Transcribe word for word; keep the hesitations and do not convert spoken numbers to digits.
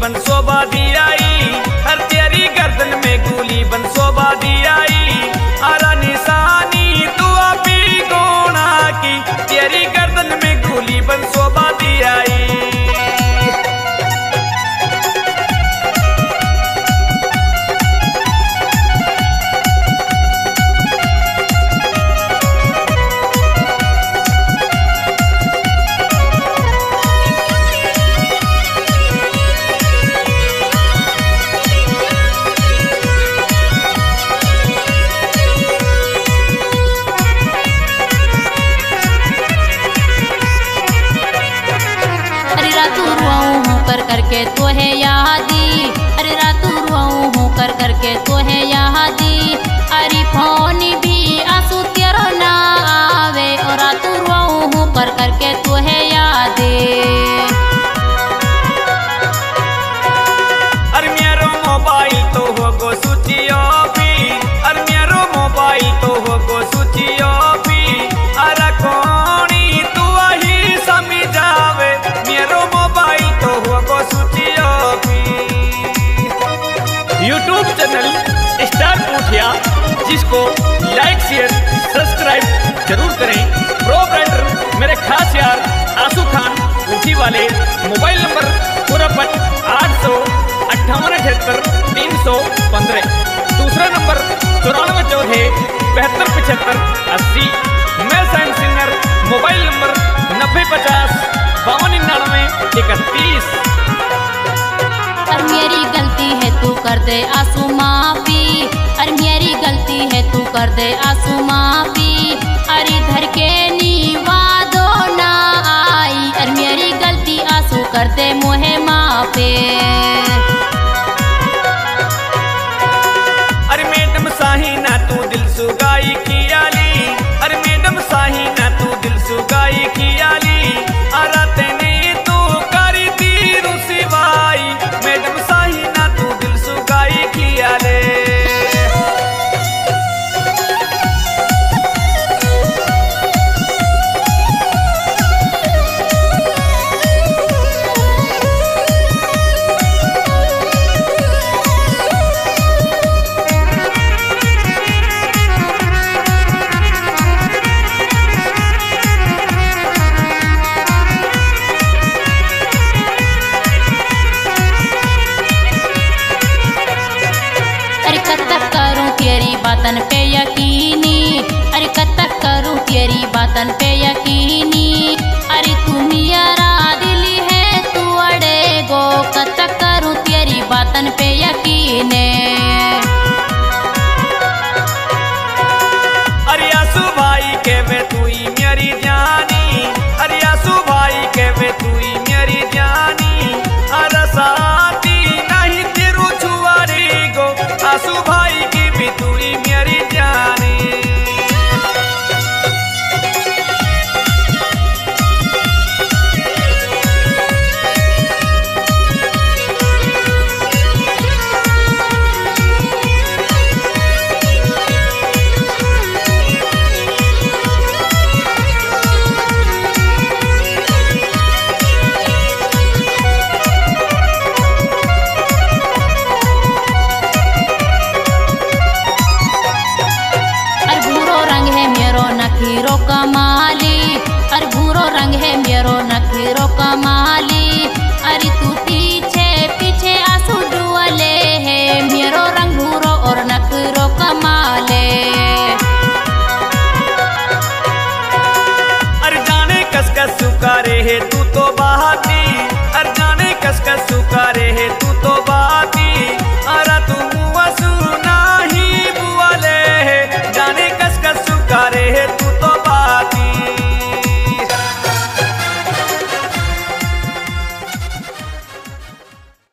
बन शोभा दी आई, हर तेरी गर्दन में गोली बन शोभा दी आई। आरा निशानी दुआ भी गोना की, तेरी गर्दन में गोली बन शोभा दी आई। करके तो है यादी, अरे रातू रुआऊं हूँ कर करके तो है यादी। अरे फोन भी आंसू तेरो ना आवे, और रातू रुआऊं हूँ कर करके तो है यादी। अरे मेरो मोबाइल तो होगो सूची ऑफी, अरे मेरो मोबाइल तो होगो सूची ऑफी। अरे कोणी तू ही समझावे, मेरो मोबाइल तो होगो सूची ऑफी। यूट्यूब चैनल स्टार पूठिया, जिसको लाइक शेयर सब्सक्राइब जरूर करें। प्रोपराइटर मेरे खास यार आंसू खान ऊटी वाले। मोबाइल नंबर पुरापट आठ सौ अट्ठावन अठहत्तर तीन सौ पंद्रह। दूसरा नंबर चौरानवे चौदह बहत्तर पचहत्तर अस्सी। मैं साइंस सिंगर। मोबाइल नंबर नब्बे पचास बावन निन्यानवे इकतीस। और मेरी गलती है तू कर दे आंसू माफी, और मेरी गलती है तू कर दे आंसू माफी। अरे धर के नीवादो ना आई, और मेरी गलती आंसू कर दे मोहे माफे। अरे मैडम साहिना तू दिल सुगाई खियाली, अरे मैडम साहिना तू दिल सुगाई खियाली। अरे तेने तू करी दी रुसवाई, मैडम साहिना तू दिल सुगाई खियाले। बातन पे यकीनी, अरे कब तक करूँ तेरी बातन पे यकीनी। अरे तू मेरा दिली है तू अड़े गो, कब तक करूँ तेरी बातन पे यकीने। अरे आंसू भाई के वे तू ही मेरी जानी, अरे आंसू भाई के वे तू ही मेरी जानी। अरे साथी नहीं तेरू छुआरी गो, आंसू भाई की भी तू ही मेरी जानी। नखीरो कमाली, और भूरो रंग है मेरो नखीरो कमाली।